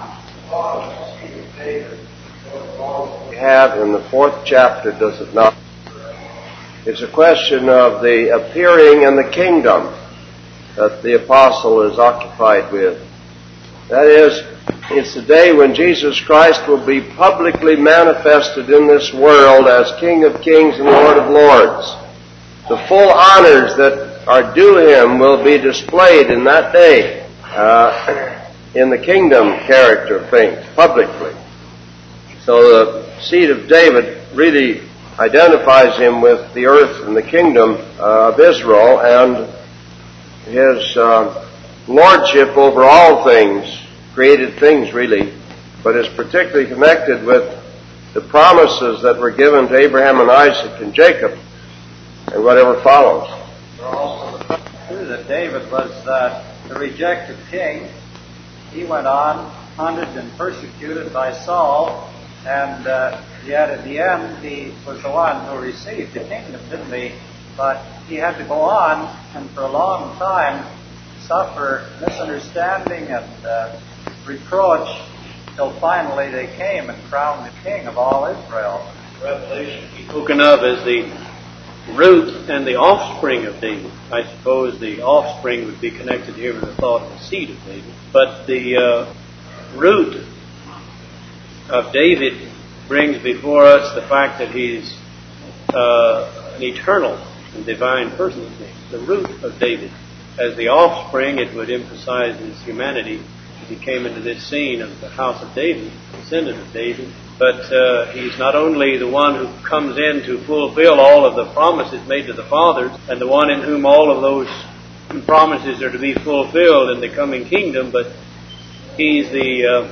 We have in the 4th chapter, does it not? It's a question of the appearing in the kingdom that the apostle is occupied with. That is, it's the day when Jesus Christ will be publicly manifested in this world as King of Kings and Lord of Lords. The full honors that are due him will be displayed in that day in the kingdom character of things, publicly. So the seed of David really identifies him with the earth and the kingdom of Israel and his lordship over all things, created things really, but is particularly connected with the promises that were given to Abraham and Isaac and Jacob and whatever follows. Also, true that David was the rejected king. He went on, hunted and persecuted by Saul, and yet at the end he was the one who received the kingdom, didn't he? But he had to go on, and for a long time suffer misunderstanding and reproach, till finally they came and crowned the king of all Israel. Revelation is spoken of as the root and the offspring of David. I suppose the offspring would be connected here with the thought of the seed of David. But the root of David brings before us the fact that he's an eternal and divine person. The root of David. As the offspring, it would emphasize his humanity. He came into this scene of the house of David, descendant of David. But he's not only the one who comes in to fulfill all of the promises made to the fathers, and the one in whom all of those promises are to be fulfilled in the coming kingdom, but he's the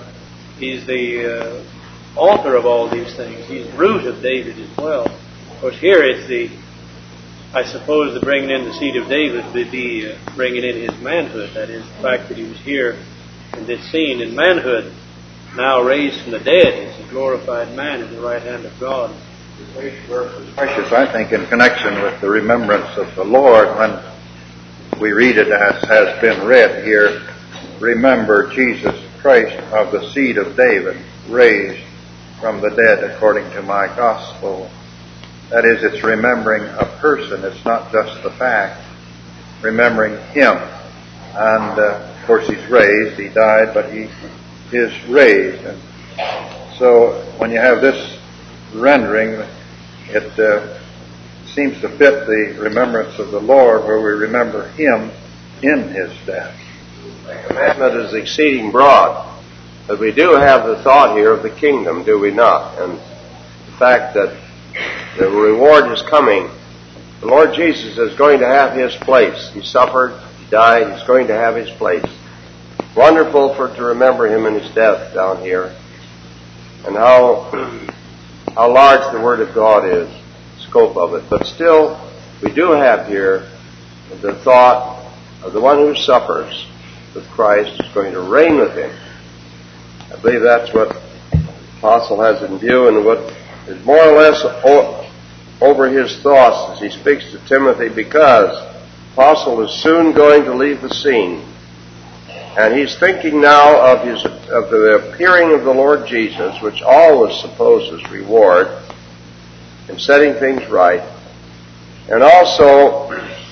author of all these things. He's the root of David as well. Of course, here it's I suppose the bringing in the seed of David would be bringing in his manhood. That is, the fact that he was here in this scene in manhood, now raised from the dead, is a glorified man at the right hand of God. This verse is precious, I think, in connection with the remembrance of the Lord when we read it as has been read here. Remember Jesus Christ of the seed of David, raised from the dead according to my gospel. That is, it's remembering a person. It's not just the fact. Remembering him. And, of course, he's raised. He died, but he is raised. And so when you have this rendering, it seems to fit the remembrance of the Lord, where we remember him in his death. The commandment is exceeding broad. But we do have the thought here of the kingdom, do we not? And the fact that the reward is coming. The Lord Jesus is going to have his place. He suffered, he died, he's going to have his place. Wonderful to remember him in his death down here. And how large the Word of God is, the scope of it. But still, we do have here the thought of the one who suffers with Christ is going to reign with him. I believe that's what the Apostle has in view, and what is more or less over his thoughts as he speaks to Timothy, because the Apostle is soon going to leave the scene. And he's thinking now of the appearing of the Lord Jesus, which always supposes reward in setting things right, and also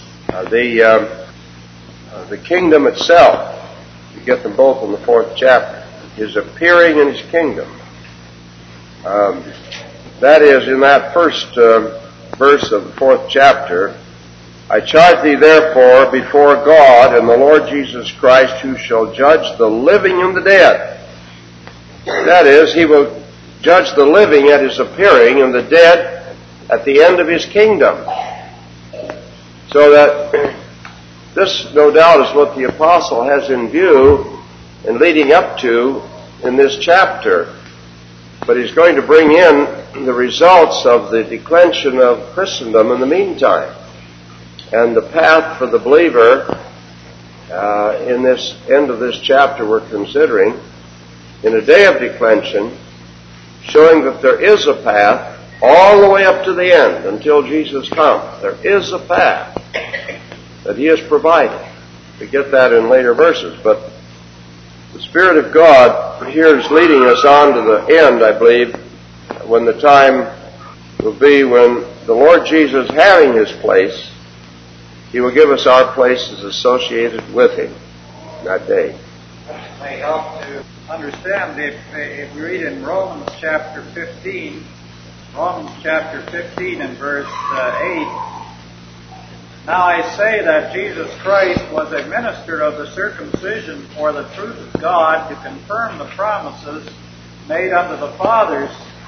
the kingdom itself. You get them both in the 4th chapter. His appearing in his kingdom. That is, in that first verse of the 4th chapter, I charge thee therefore before God and the Lord Jesus Christ, who shall judge the living and the dead. That is, he will judge the living at his appearing and the dead at the end of his kingdom. So that this, no doubt, is what the apostle has in view and leading up to in this chapter. But he's going to bring in the results of the declension of Christendom in the meantime. And the path for the believer in this end of this chapter we're considering, in a day of declension, showing that there is a path all the way up to the end until Jesus comes. There is a path that he has provided. We get that in later verses, but the Spirit of God here is leading us on to the end, I believe, when the time will be when the Lord Jesus, having his place, he will give us our places associated with him that day. This may help to understand if we read in Romans chapter 15 and verse 8, now I say that Jesus Christ was a minister of the circumcision for the truth of God to confirm the promises made unto the fathers.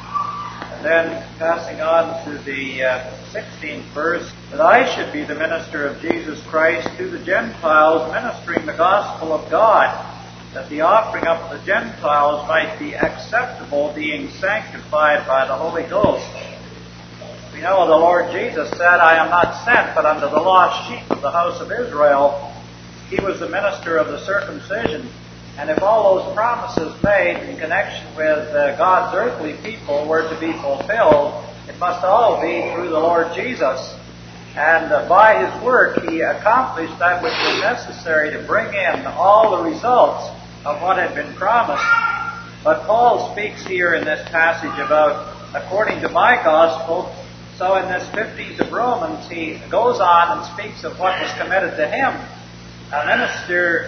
And then passing on to the 16th verse, that I should be the minister of Jesus Christ to the Gentiles, ministering the gospel of God, that the offering up of the Gentiles might be acceptable, being sanctified by the Holy Ghost. We know the Lord Jesus said, I am not sent but unto the lost sheep of the house of Israel. He was the minister of the circumcision. And if all those promises made in connection with God's earthly people were to be fulfilled, it must all be through the Lord Jesus. And by his work, he accomplished that which was necessary to bring in all the results of what had been promised. But Paul speaks here in this passage about, according to my gospel. So in this 15th of Romans, he goes on and speaks of what was committed to him. A minister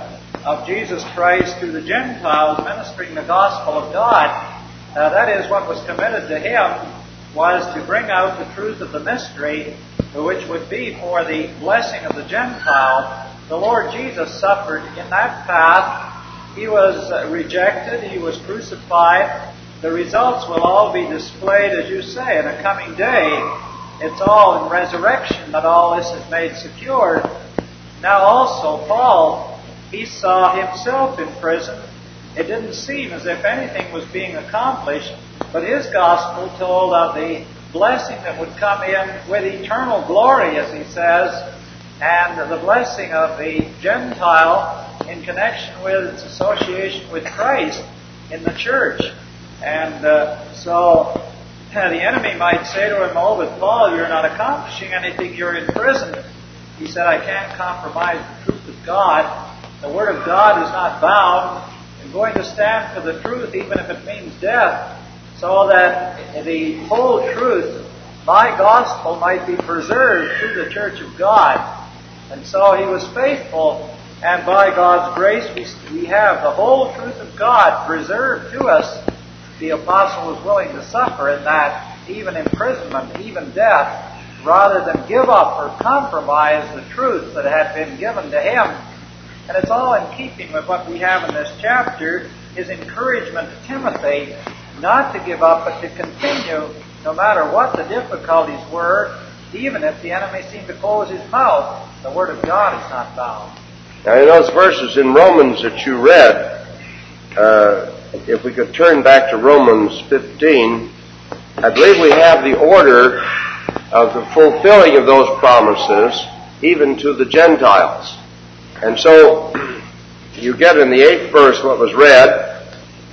of Jesus Christ to the Gentiles, ministering the gospel of God. That is, what was committed to him was to bring out the truth of the mystery, which would be for the blessing of the Gentile. The Lord Jesus suffered in that path. He was rejected. He was crucified. The results will all be displayed, as you say, in a coming day. It's all in resurrection that all this is made secure. Now also, Paul, he saw himself in prison. It didn't seem as if anything was being accomplished, but his gospel told of the blessing that would come in with eternal glory, as he says, and the blessing of the Gentile in connection with its association with Christ in the church. And so the enemy might say to him, oh, but Paul, you're not accomplishing anything. You're in prison. He said, I can't compromise the truth of God. The Word of God is not bound. I'm going to stand for the truth, even if it means death, so that the whole truth, my gospel, might be preserved through the church of God. And so he was faithful, and by God's grace we have the whole truth of God preserved to us. The apostle was willing to suffer in that, even imprisonment, even death, rather than give up or compromise the truth that had been given to him. And it's all in keeping with what we have in this chapter, his encouragement to Timothy not to give up, but to continue no matter what the difficulties were, even if the enemy seemed to close his mouth. The Word of God is not bound. Now, in those verses in Romans that you read, if we could turn back to Romans 15, I believe we have the order of the fulfilling of those promises, even to the Gentiles. And so, you get in the 8th verse what was read,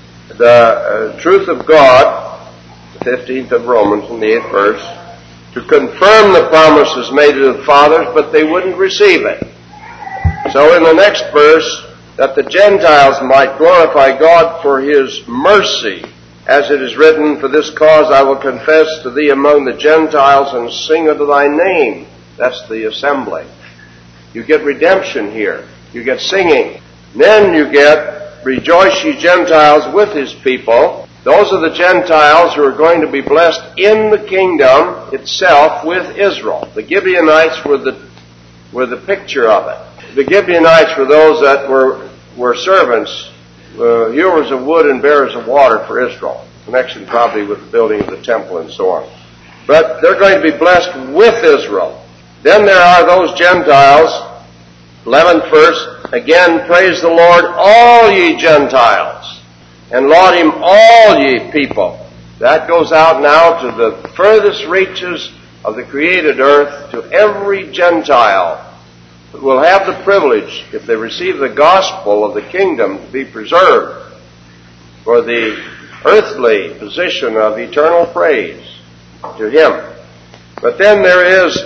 the truth of God, the 15th of Romans in the 8th verse, to confirm the promises made to the fathers, but they wouldn't receive it. So in the next verse, that the Gentiles might glorify God for his mercy, as it is written, for this cause I will confess to thee among the Gentiles and sing unto thy name. That's the assembly. You get redemption here. You get singing. Then you get rejoice ye Gentiles with his people. Those are the Gentiles who are going to be blessed in the kingdom itself with Israel. The Gibeonites were the picture of it. The Gibeonites were those that were servants, hewers of wood and bearers of water for Israel. Connection probably with the building of the temple and so on. But they're going to be blessed with Israel. Then there are those Gentiles, 11th verse, again, praise the Lord, all ye Gentiles, and laud him, all ye people. That goes out now to the furthest reaches of the created earth, to every Gentile who will have the privilege, if they receive the gospel of the kingdom, to be preserved for the earthly position of eternal praise to him. But then there is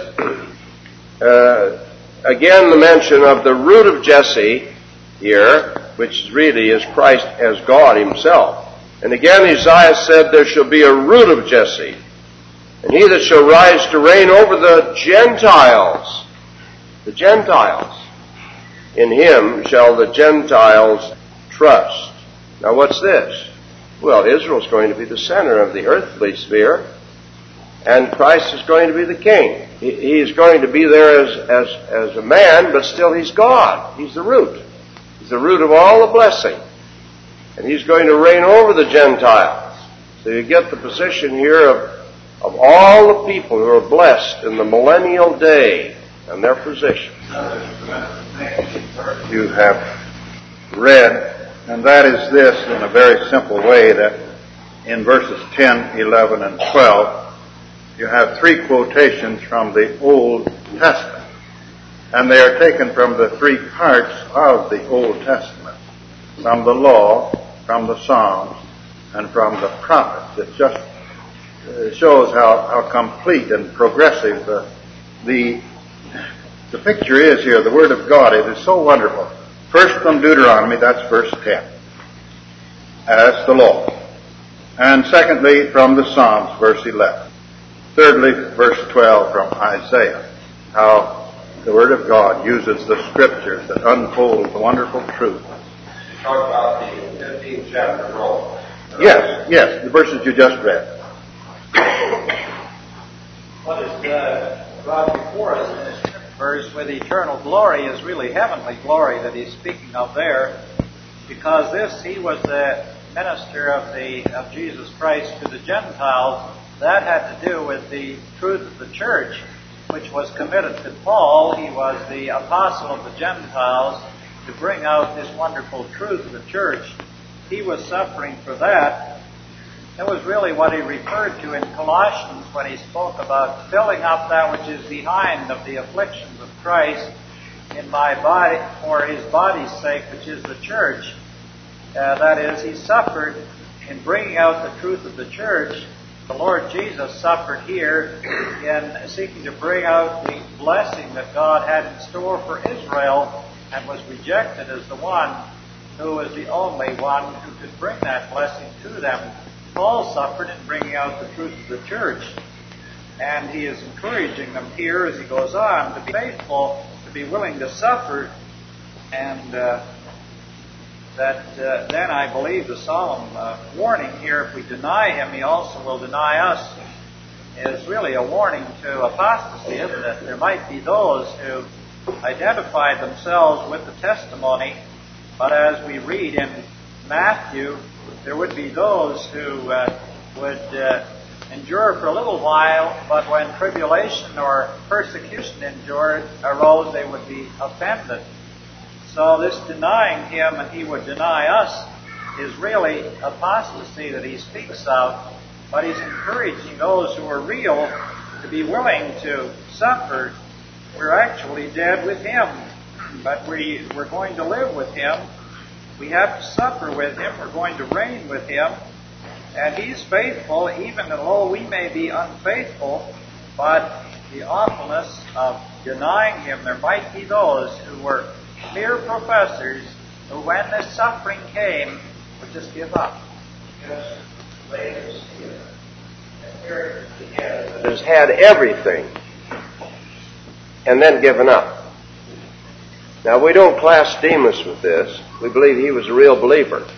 again the mention of the root of Jesse here, which really is Christ as God himself. And again Isaiah said, there shall be a root of Jesse, and he that shall rise to reign over the Gentiles. The Gentiles. In him shall the Gentiles trust. Now what's this? Well, Israel's going to be the center of the earthly sphere, and Christ is going to be the king. He's going to be there as a man, but still he's God. He's the root. He's the root of all the blessing. And he's going to reign over the Gentiles. So you get the position here of all the people who are blessed in the millennial day and their position. You have read, and that is this in a very simple way, that in verses 10, 11, and 12, you have three quotations from the Old Testament. And they are taken from the three parts of the Old Testament, from the law, from the Psalms, and from the prophets. It just shows how complete and progressive the picture is here, the Word of God. It is so wonderful. First from Deuteronomy, that's verse 10. That's the law. And secondly, from the Psalms, verse 11. Thirdly, verse 12 from Isaiah. How the Word of God uses the Scriptures that unfold the wonderful truth. Talk about the 15th chapter of Romans. Yes, the verses you just read. What is brought before us in this verse with eternal glory is really heavenly glory that he's speaking of there, because he was the minister of Jesus Christ to the Gentiles. That had to do with the truth of the church, which was committed to Paul. He was the apostle of the Gentiles to bring out this wonderful truth of the church. He was suffering for that. That was really what he referred to in Colossians when he spoke about filling up that which is behind of the afflictions of Christ in my body for his body's sake, which is the church. That is, he suffered in bringing out the truth of the church. The Lord Jesus suffered here in seeking to bring out the blessing that God had in store for Israel, and was rejected as the one who was the only one who could bring that blessing to them. Paul suffered in bringing out the truth of the church, and he is encouraging them here as he goes on to be faithful, to be willing to suffer, and then I believe the solemn warning here, if we deny him, he also will deny us, is really a warning to apostasy, isn't it? There might be those who identify themselves with the testimony, but as we read in Matthew, there would be those who would endure for a little while, but when tribulation or persecution arose, they would be offended. So this denying him and he would deny us is really apostasy that he speaks of, but he's encouraging those who are real to be willing to suffer. We're actually dead with him, but we're going to live with him. We have to suffer with him. We're going to reign with him. And he's faithful, even though we may be unfaithful, but the awfulness of denying him, there might be those who were mere professors who, when this suffering came, would just give up. Has had everything and then given up. Now, we don't class Demas with this. We believe he was a real believer.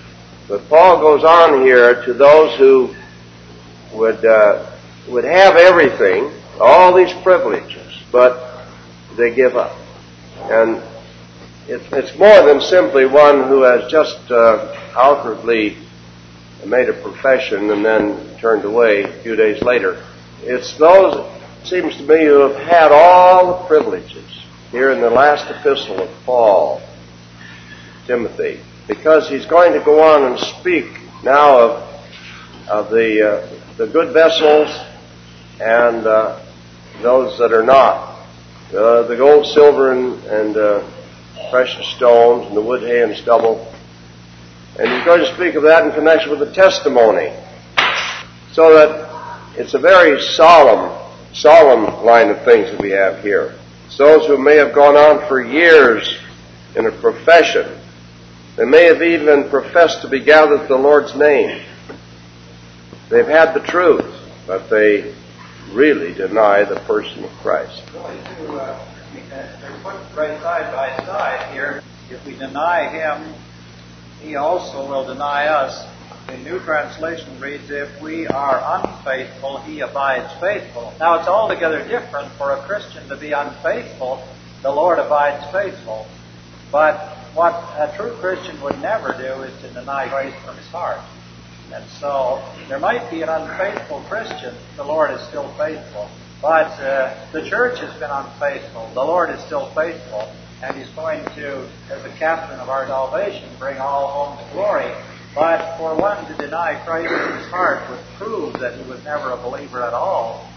But Paul goes on here to those who would have everything, all these privileges, but they give up. And it's more than simply one who has just outwardly made a profession and then turned away a few days later. It's those, it seems to me, who have had all the privileges here in the last epistle of Paul, Timothy, because he's going to go on and speak now of the good vessels and those that are not, the gold, silver, and precious stones, and the wood, hay, and stubble. And he's going to speak of that in connection with the testimony. So that it's a very solemn line of things that we have here. It's those who may have gone on for years in a profession. They may have even professed to be gathered to the Lord's name. They've had the truth, but they really deny the person of Christ. They're put right side by side here. If we deny him, he also will deny us. The New Translation reads, if we are unfaithful, he abides faithful. Now, it's altogether different for a Christian to be unfaithful. The Lord abides faithful. But what a true Christian would never do is to deny Christ from his heart. And so, there might be an unfaithful Christian. The Lord is still faithful. But the church has been unfaithful. The Lord is still faithful. And he's going to, as the captain of our salvation, bring all home to glory. But for one to deny Christ in his heart would prove that he was never a believer at all.